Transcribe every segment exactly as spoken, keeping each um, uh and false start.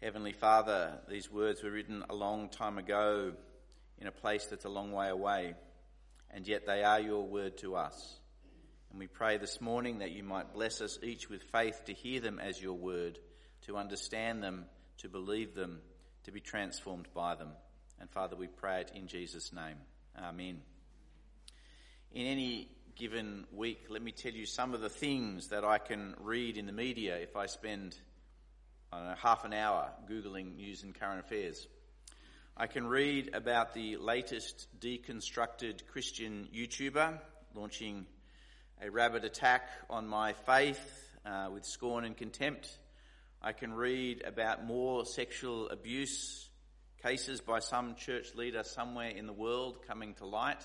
Heavenly Father, these words were written a long time ago in a place that's a long way away, and yet they are your word to us. And we pray this morning that you might bless us each with faith to hear them as your word, to understand them, to believe them, to be transformed by them. And Father, we pray it in Jesus' name. Amen. In any given week, let me tell you some of the things that I can read in the media if I spend I don't know, half an hour Googling news and current affairs. I can read about the latest deconstructed Christian YouTuber launching a rabid attack on my faith uh, with scorn and contempt. I can read about more sexual abuse cases by some church leader somewhere in the world coming to light.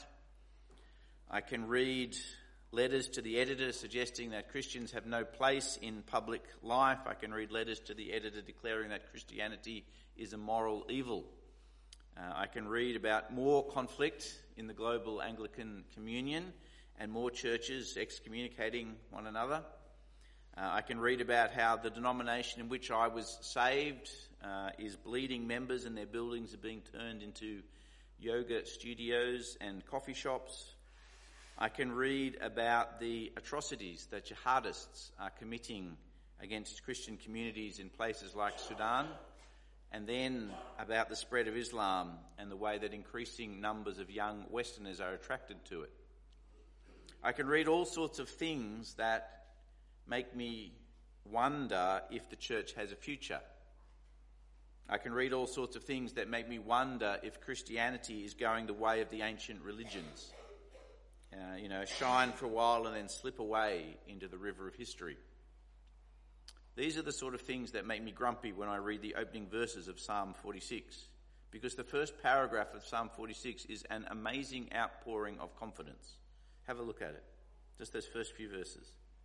I can read letters to the editor suggesting that Christians have no place in public life. I can read letters to the editor declaring that Christianity is a moral evil. Uh, I can read about more conflict in the global Anglican Communion and more churches excommunicating one another. Uh, I can read about how the denomination in which I was saved uh, is bleeding members and their buildings are being turned into yoga studios and coffee shops. I can read about the atrocities that jihadists are committing against Christian communities in places like Sudan, and then about the spread of Islam and the way that increasing numbers of young Westerners are attracted to it. I can read all sorts of things that make me wonder if the church has a future. I can read all sorts of things that make me wonder if Christianity is going the way of the ancient religions. Uh, you know, shine for a while and then slip away into the river of history. These are the sort of things that make me grumpy when I read the opening verses of Psalm forty-six, because the first paragraph of Psalm forty-six is an amazing outpouring of confidence. Have a look at it, just those first few verses.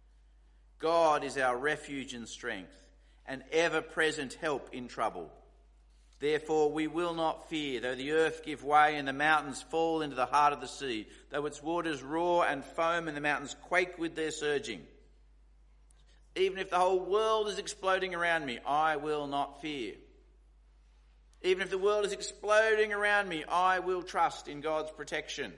God is our refuge and strength, an ever-present help in trouble. Therefore we will not fear, though the earth give way and the mountains fall into the heart of the sea, though its waters roar and foam and the mountains quake with their surging. Even if the whole world is exploding around me, I will not fear. Even if the world is exploding around me, I will trust in God's protection.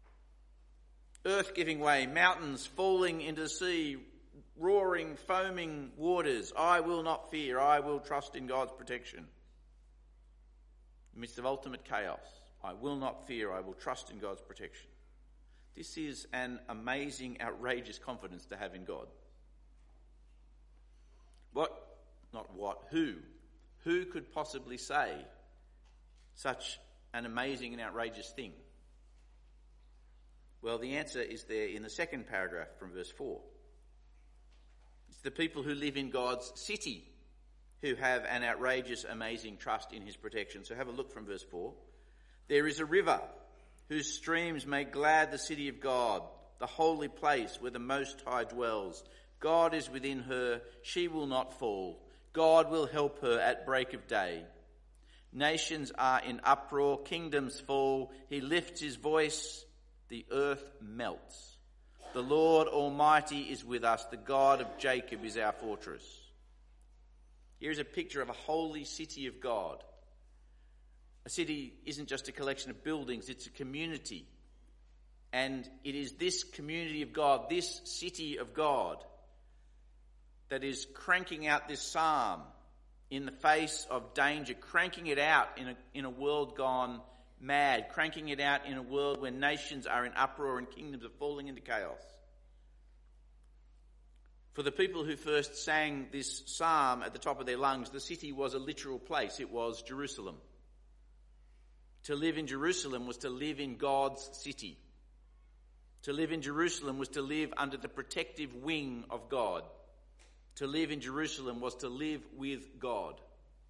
Earth giving way, mountains falling into the sea, roaring, foaming waters, I will not fear, I will trust in God's protection. In the midst of ultimate chaos, I will not fear, I will trust in God's protection. This is an amazing, outrageous confidence to have in God. What, not what, who, who could possibly say such an amazing and outrageous thing? Well, the answer is there in the second paragraph from verse four. It's the people who live in God's city who have an outrageous, amazing trust in his protection. So have a look from verse four. There is a river whose streams make glad the city of God, the holy place where the Most High dwells. God is within her, she will not fall. God will help her at break of day. Nations are in uproar, kingdoms fall. He lifts his voice, the earth melts. The Lord Almighty is with us, the God of Jacob is our fortress. Here's a picture of a holy city of God. A city isn't just a collection of buildings, it's a community. And it is this community of God, this city of God, that is cranking out this psalm in the face of danger, cranking it out in a, in a world gone mad, cranking it out in a world where nations are in uproar and kingdoms are falling into chaos. For the people who first sang this psalm at the top of their lungs, the city was a literal place. It was Jerusalem. To live in Jerusalem was to live in God's city. To live in Jerusalem was to live under the protective wing of God. To live in Jerusalem was to live with God.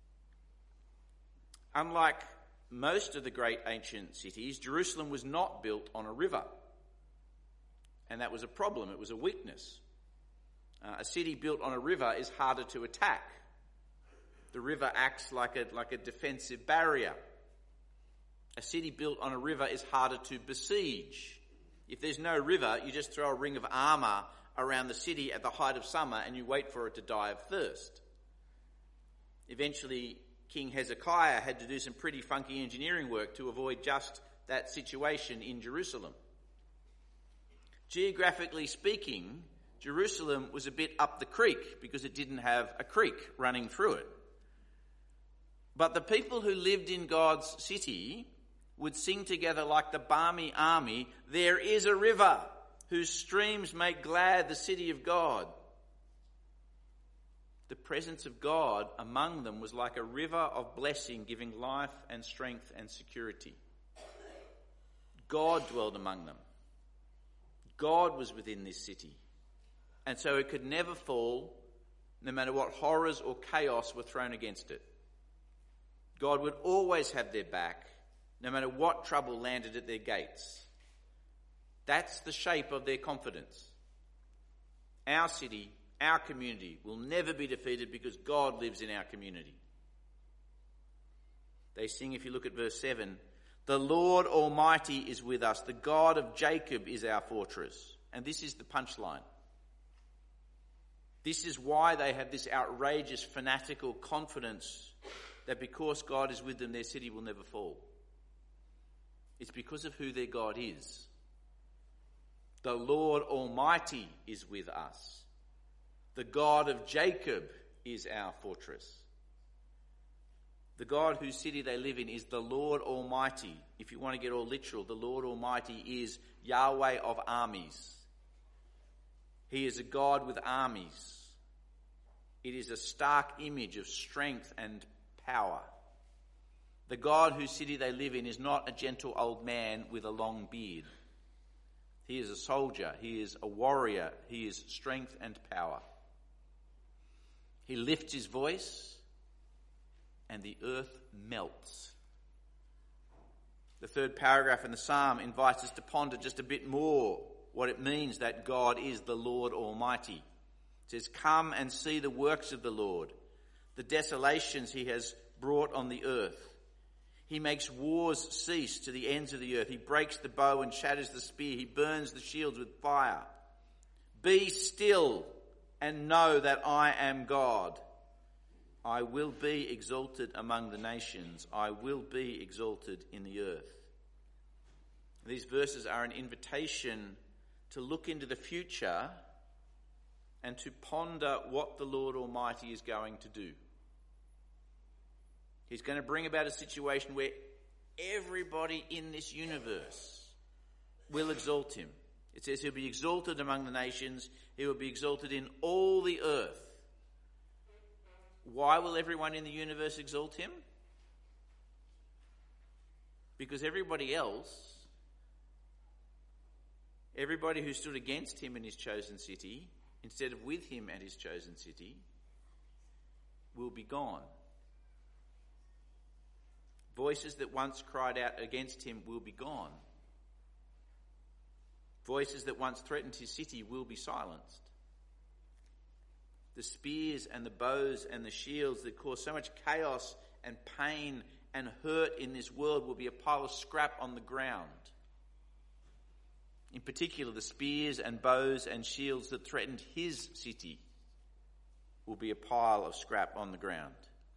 Unlike most of the great ancient cities, Jerusalem was not built on a river. And that was a problem. It was a weakness. Uh, a city built on a river is harder to attack. The river acts like a, like a defensive barrier. A city built on a river is harder to besiege. If there's no river, you just throw a ring of armour around the city at the height of summer and you wait for it to die of thirst. Eventually, King Hezekiah had to do some pretty funky engineering work to avoid just that situation in Jerusalem. Geographically speaking, Jerusalem was a bit up the creek because it didn't have a creek running through it. But the people who lived in God's city would sing together like the balmy army, "There is a river whose streams make glad the city of God." The presence of God among them was like a river of blessing, giving life and strength and security. God dwelled among them. God was within this city. And so it could never fall, no matter what horrors or chaos were thrown against it. God would always have their back, no matter what trouble landed at their gates. That's the shape of their confidence. Our city, our community will never be defeated because God lives in our community. They sing, if you look at verse seven, "The Lord Almighty is with us. The God of Jacob is our fortress." And this is the punchline. This is why they have this outrageous, fanatical confidence that because God is with them, their city will never fall. It's because of who their God is. The Lord Almighty is with us. The God of Jacob is our fortress. The God whose city they live in is the Lord Almighty. If you want to get all literal, the Lord Almighty is Yahweh of armies. He is a God with armies. It is a stark image of strength and power. The God whose city they live in is not a gentle old man with a long beard. He is a soldier. He is a warrior. He is strength and power. He lifts his voice and the earth melts. The third paragraph in the psalm invites us to ponder just a bit more what it means that God is the Lord Almighty. It says, "Come and see the works of the Lord, the desolations he has brought on the earth. He makes wars cease to the ends of the earth. He breaks the bow and shatters the spear. He burns the shields with fire. Be still and know that I am God. I will be exalted among the nations. I will be exalted in the earth." These verses are an invitation to look into the future and to ponder what the Lord Almighty is going to do. He's going to bring about a situation where everybody in this universe will exalt him. It says he'll be exalted among the nations. He will be exalted in all the earth. Why will everyone in the universe exalt him? Because everybody else, everybody who stood against him in his chosen city, instead of with him at his chosen city, will be gone. Voices that once cried out against him will be gone. Voices that once threatened his city will be silenced. The spears and the bows and the shields that cause so much chaos and pain and hurt in this world will be a pile of scrap on the ground. In particular, the spears and bows and shields that threatened his city will be a pile of scrap on the ground.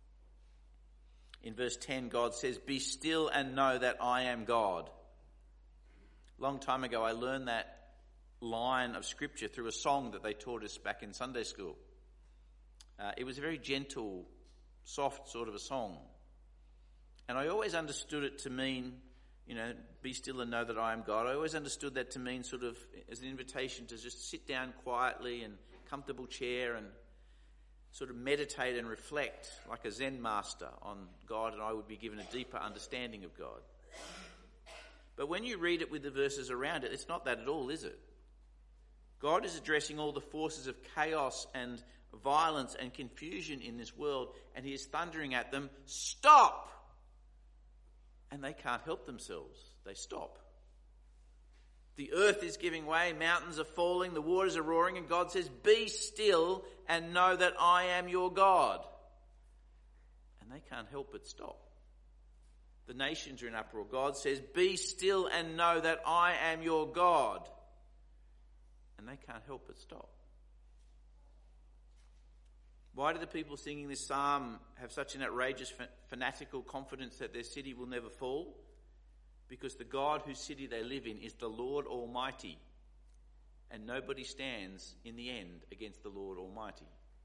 In verse ten, God says, "Be still and know that I am God." A long time ago, I learned that line of scripture through a song that they taught us back in Sunday school. Uh, it was a very gentle, soft sort of a song. And I always understood it to mean, you know, be still and know that I am God. I always understood that to mean sort of as an invitation to just sit down quietly in a comfortable chair and sort of meditate and reflect like a Zen master on God, and I would be given a deeper understanding of God. But when you read it with the verses around it, it's not that at all, is it? God is addressing all the forces of chaos and violence and confusion in this world, and he is thundering at them, "Stop!" And they can't help themselves. They stop. The earth is giving way, mountains are falling, the waters are roaring, and God says, "Be still and know that I am your God." And they can't help but stop. The nations are in uproar. God says, "Be still and know that I am your God." And they can't help but stop. Why do the people singing this psalm have such an outrageous fanatical confidence that their city will never fall? Because the God whose city they live in is the Lord Almighty, and nobody stands in the end against the Lord Almighty.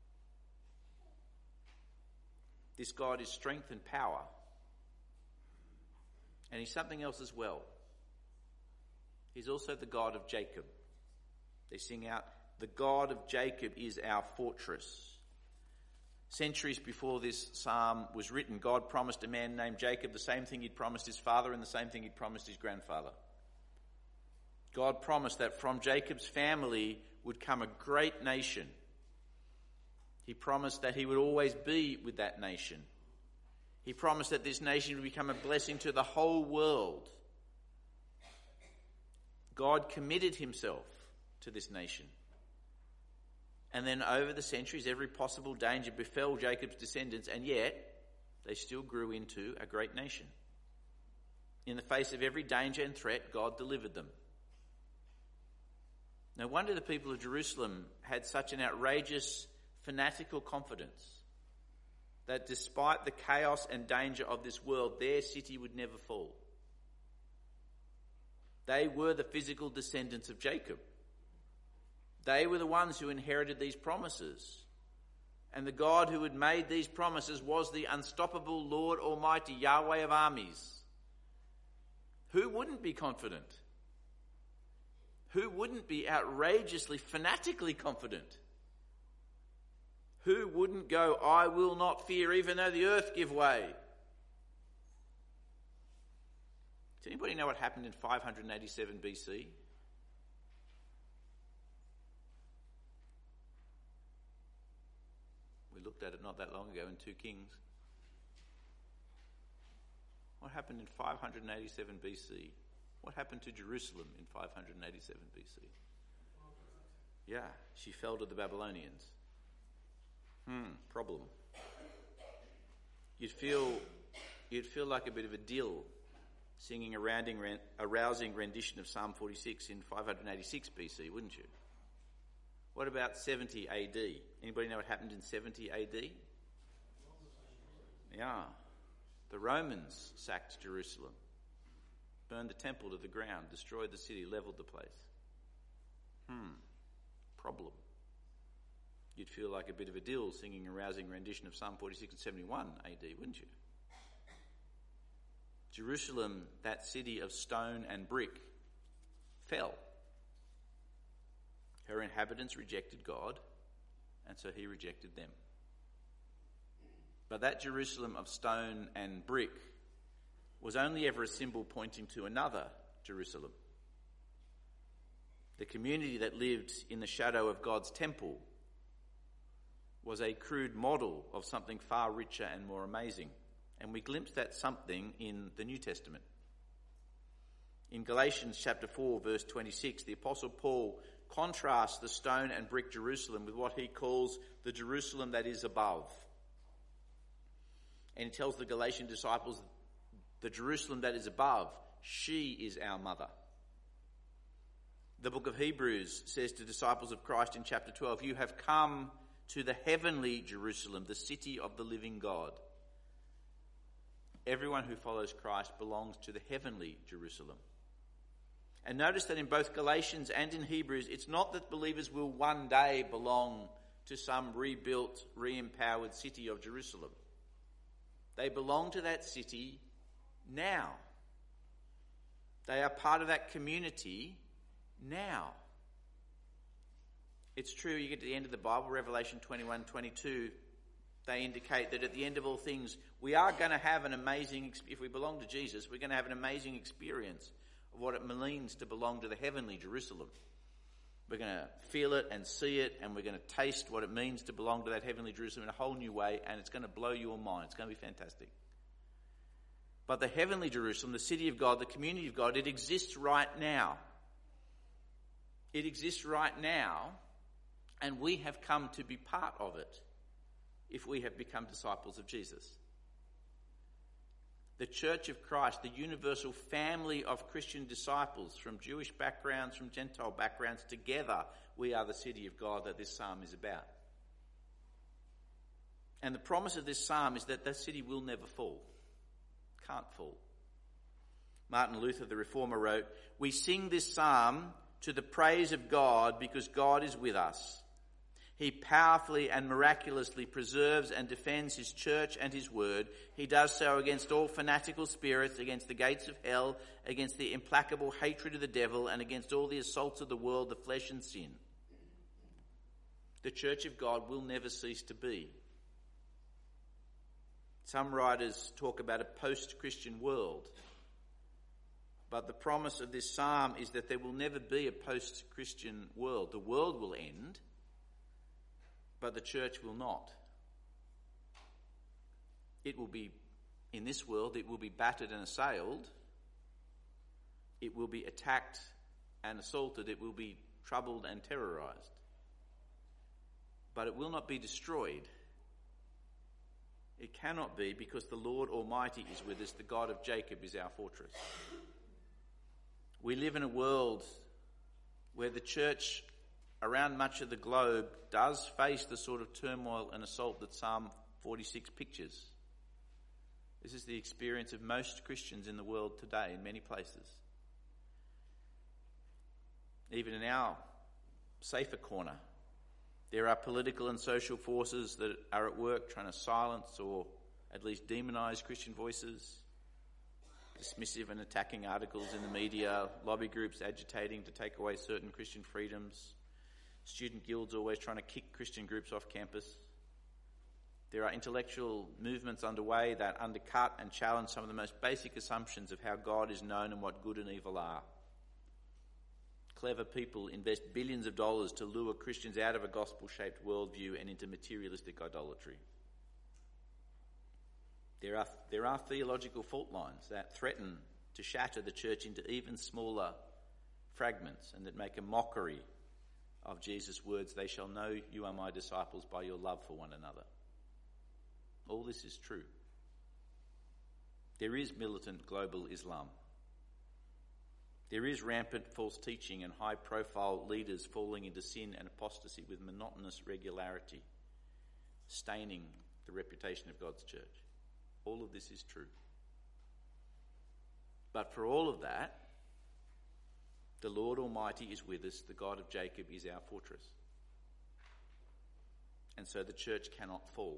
This God is strength and power, and he's something else as well. He's also the God of Jacob. They sing out, the God of Jacob is our fortress. Centuries before this psalm was written, God promised a man named Jacob the same thing he'd promised his father and the same thing he'd promised his grandfather. God promised that from Jacob's family would come a great nation. He promised that he would always be with that nation. He promised that this nation would become a blessing to the whole world. God committed himself to this nation. And then over the centuries, every possible danger befell Jacob's descendants, and yet they still grew into a great nation. In the face of every danger and threat, God delivered them. No wonder the people of Jerusalem had such an outrageous, fanatical confidence that despite the chaos and danger of this world, their city would never fall. They were the physical descendants of Jacob. They were the ones who inherited these promises. And the God who had made these promises was the unstoppable Lord Almighty, Yahweh of armies. Who wouldn't be confident? Who wouldn't be outrageously, fanatically confident? Who wouldn't go, I will not fear, even though the earth give way? Does anybody know what happened in five eighty-seven B C? We looked at it not that long ago in Two Kings. What happened in five eighty-seven B C? What happened to Jerusalem in five eighty-seven B C? Yeah, she fell to the Babylonians. Hmm, problem. You'd feel, you'd feel like a bit of a dill singing a, rounding, a rousing rendition of Psalm forty-six in five eighty-six B C, wouldn't you? What about seventy A D? Anybody know what happened in seventy A D? Yeah. The Romans sacked Jerusalem, burned the temple to the ground, destroyed the city, levelled the place. Hmm. Problem. You'd feel like a bit of a dill singing a rousing rendition of Psalm forty-six and seventy-one A D, wouldn't you? Jerusalem, that city of stone and brick, fell. Her inhabitants rejected God, and so he rejected them. But that Jerusalem of stone and brick was only ever a symbol pointing to another Jerusalem. The community that lived in the shadow of God's temple was a crude model of something far richer and more amazing. And we glimpse that something in the New Testament. In Galatians chapter four, verse twenty-six, the Apostle Paul contrasts the stone and brick Jerusalem with what he calls the Jerusalem that is above. And he tells the Galatian disciples, the Jerusalem that is above, she is our mother. The book of Hebrews says to disciples of Christ in chapter twelve, you have come to the heavenly Jerusalem, the city of the living God. Everyone who follows Christ belongs to the heavenly Jerusalem. And notice that in both Galatians and in Hebrews, it's not that believers will one day belong to some rebuilt, re-empowered city of Jerusalem. They belong to that city now. They are part of that community now. It's true, you get to the end of the Bible, Revelation twenty-one, twenty-two, they indicate that at the end of all things, we are going to have an amazing, if we belong to Jesus, we're going to have an amazing experience of what it means to belong to the heavenly Jerusalem. We're going to feel it and see it, and we're going to taste what it means to belong to that heavenly Jerusalem in a whole new way, and it's going to blow your mind. It's going to be fantastic. But the heavenly Jerusalem, the city of God, the community of God, it exists right now. It exists right now, and we have come to be part of it if we have become disciples of Jesus. The Church of Christ, the universal family of Christian disciples from Jewish backgrounds, from Gentile backgrounds, together we are the city of God that this psalm is about. And the promise of this psalm is that that city will never fall. Can't fall. Martin Luther, the reformer, wrote, "We sing this psalm to the praise of God because God is with us. He powerfully and miraculously preserves and defends his church and his word. He does so against all fanatical spirits, against the gates of hell, against the implacable hatred of the devil, and against all the assaults of the world, the flesh and sin." The church of God will never cease to be. Some writers talk about a post-Christian world. But the promise of this psalm is that there will never be a post-Christian world. The world will end, but the church will not. It will be, in this world, it will be battered and assailed. It will be attacked and assaulted. It will be troubled and terrorized. But it will not be destroyed. It cannot be, because the Lord Almighty is with us. The God of Jacob is our fortress. We live in a world where the church around much of the globe does face the sort of turmoil and assault that Psalm forty-six pictures. This is the experience of most Christians in the world today, in many places. Even in our safer corner, there are political and social forces that are at work trying to silence or at least demonise Christian voices, dismissive and attacking articles in the media, lobby groups agitating to take away certain Christian freedoms, student guilds always trying to kick Christian groups off campus. There are intellectual movements underway that undercut and challenge some of the most basic assumptions of how God is known and what good and evil are. Clever people invest billions of dollars to lure Christians out of a gospel-shaped worldview and into materialistic idolatry. There are, there are theological fault lines that threaten to shatter the church into even smaller fragments and that make a mockery of Jesus' words, "They shall know you are my disciples by your love for one another." All this is true. There is militant global Islam. There is rampant false teaching and high-profile leaders falling into sin and apostasy with monotonous regularity, staining the reputation of God's church. All of this is true. But for all of that, the Lord Almighty is with us. The God of Jacob is our fortress. And so the church cannot fall.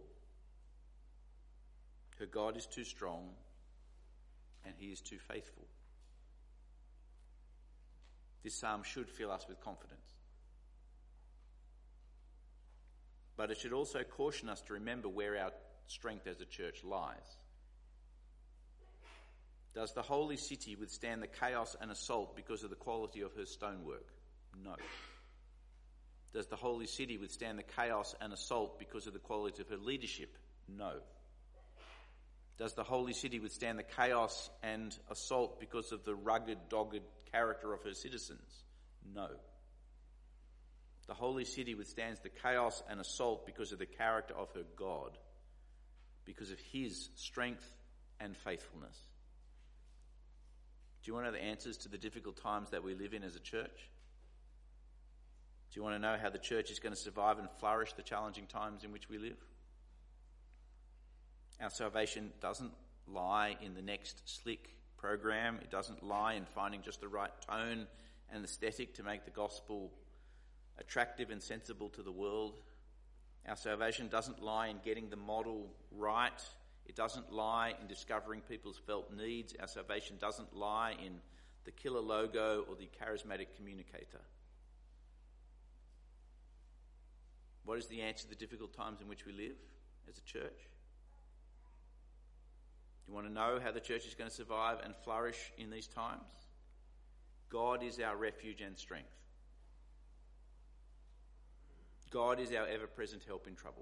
Her God is too strong and he is too faithful. This psalm should fill us with confidence. But it should also caution us to remember where our strength as a church lies. Does the holy city withstand the chaos and assault because of the quality of her stonework? No. Does the holy city withstand the chaos and assault because of the quality of her leadership? No. Does the holy city withstand the chaos and assault because of the rugged, dogged character of her citizens? No. The holy city withstands the chaos and assault because of the character of her God, because of his strength and faithfulness. Do you want to know the answers to the difficult times that we live in as a church? Do you want to know how the church is going to survive and flourish the challenging times in which we live? Our salvation doesn't lie in the next slick program. It doesn't lie in finding just the right tone and aesthetic to make the gospel attractive and sensible to the world. Our salvation doesn't lie in getting the model right. It doesn't lie in discovering people's felt needs. Our salvation doesn't lie in the killer logo or the charismatic communicator. What is the answer to the difficult times in which we live as a church? Do you want to know how the church is going to survive and flourish in these times? God is our refuge and strength. God is our ever-present help in trouble.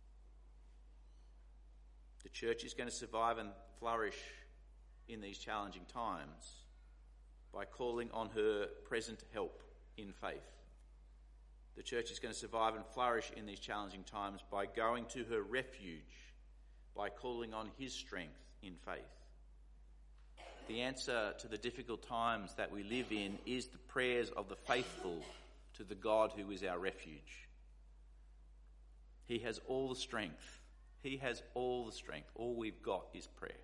The church is going to survive and flourish in these challenging times by calling on her present help in faith. The church is going to survive and flourish in these challenging times by going to her refuge, by calling on his strength in faith. The answer to the difficult times that we live in is the prayers of the faithful to the God who is our refuge. He has all the strength. He has all the strength. All we've got is prayer.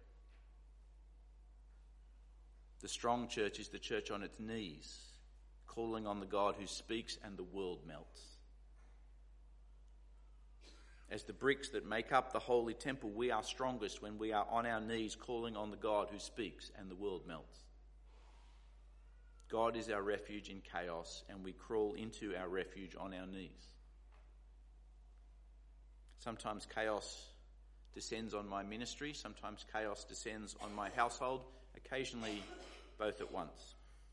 The strong church is the church on its knees, calling on the God who speaks and the world melts. As the bricks that make up the holy temple, we are strongest when we are on our knees calling on the God who speaks and the world melts. God is our refuge in chaos, and we crawl into our refuge on our knees. Sometimes chaos descends on my ministry, sometimes chaos descends on my household, occasionally both at once.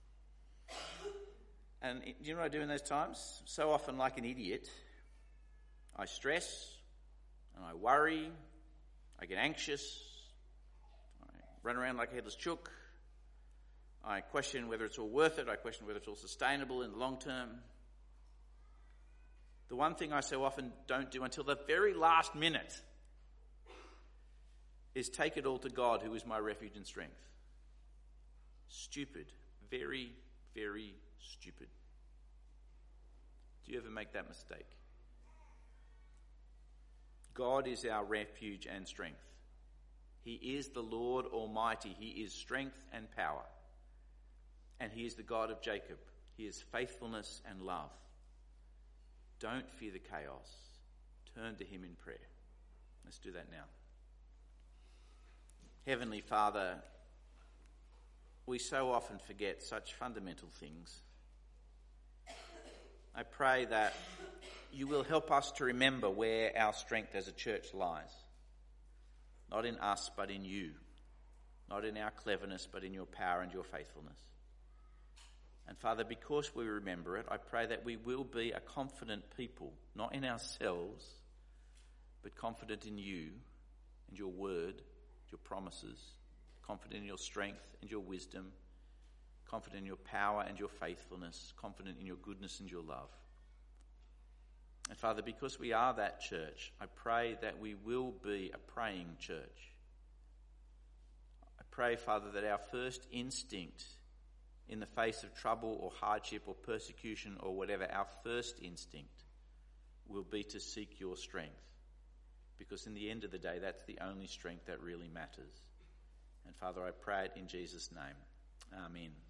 And do you know what I do in those times? So often, like an idiot, I stress and I worry, I get anxious, I run around like a headless chook, I question whether it's all worth it, I question whether it's all sustainable in the long term. The one thing I so often don't do until the very last minute is take it all to God, who is my refuge and strength. Stupid. Very, very stupid. Do you ever make that mistake? God is our refuge and strength. He is the Lord Almighty. He is strength and power. And he is the God of Jacob. He is faithfulness and love. Don't fear the chaos. Turn to him in prayer. Let's do that now. Heavenly Father, we so often forget such fundamental things. I pray that you will help us to remember where our strength as a church lies. Not in us, but in you. Not in our cleverness, but in your power and your faithfulness. And Father, because we remember it, I pray that we will be a confident people, not in ourselves, but confident in you and your word, your promises, confident in your strength and your wisdom, confident in your power and your faithfulness, confident in your goodness and your love. And Father, because we are that church, I pray that we will be a praying church. I pray, Father, that our first instinct in the face of trouble or hardship or persecution or whatever, our first instinct will be to seek your strength. Because in the end of the day, that's the only strength that really matters. And Father, I pray it in Jesus' name. Amen.